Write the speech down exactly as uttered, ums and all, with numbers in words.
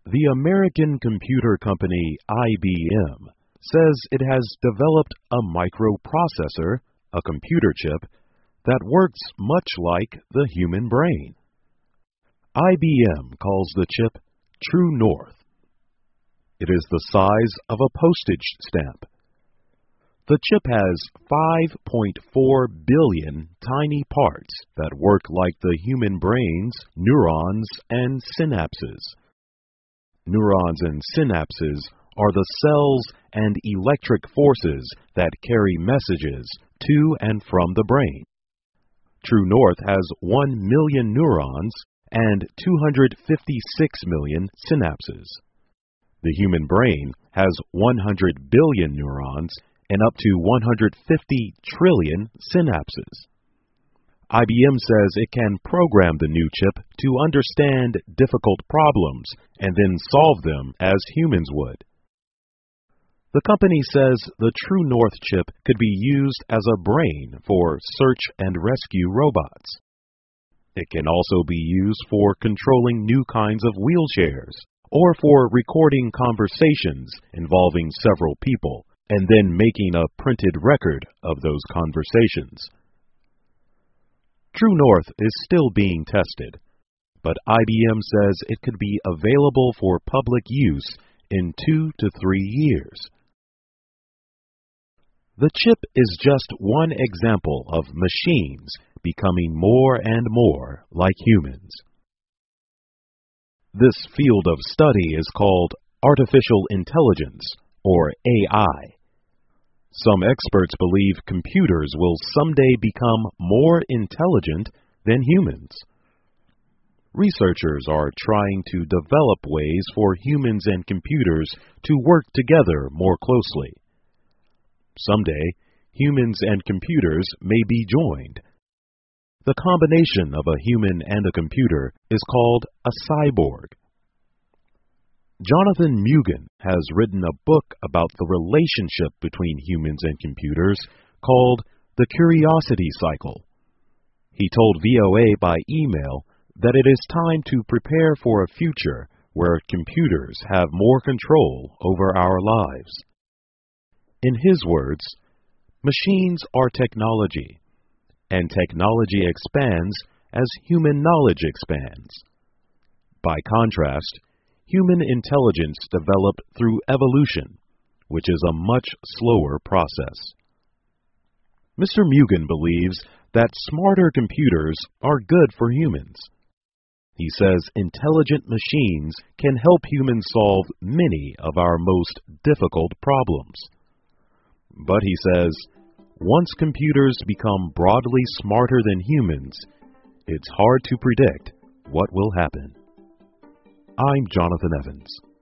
The American computer company I B M says it has developed a microprocessor, a computer chip, that works much like the human brain. I B M calls the chip True North. It is the size of a postage stamp. The chip has five point four billion tiny parts that work like the human brain's neurons and synapses. Neurons and synapses are the cells and electric forces that carry messages to and from the brain. True North has one million neurons and two hundred fifty-six million synapses. The human brain has one hundred billion neurons and up to one hundred fifty trillion synapses. I B M says it can program the new chip to understand difficult problems and then solve them as humans would. The company says the True North chip could be used as a brain for search and rescue robots. It can also be used for controlling new kinds of wheelchairs or for recording conversations involving several people and then making a printed record of those conversations. True North is still being tested, but I B M says it could be available for public use in two to three years. The chip is just one example of machines becoming more and more like humans. This field of study is called artificial intelligence, or A I. Some experts believe computers will someday become more intelligent than humans. Researchers are trying to develop ways for humans and computers to work together more closely. Someday, humans and computers may be joined. The combination of a human and a computer is called a cyborg. Jonathan Mugen has written a book about the relationship between humans and computers called The Curiosity Cycle. He told V O A by email that it is time to prepare for a future where computers have more control over our lives. In his words, machines are technology, and technology expands as human knowledge expands. By contrast, human intelligence developed through evolution, which is a much slower process. Mister Mugen believes that smarter computers are good for humans. He says intelligent machines can help humans solve many of our most difficult problems. But he says, once computers become broadly smarter than humans, it's hard to predict what will happen. I'm Jonathan Evans.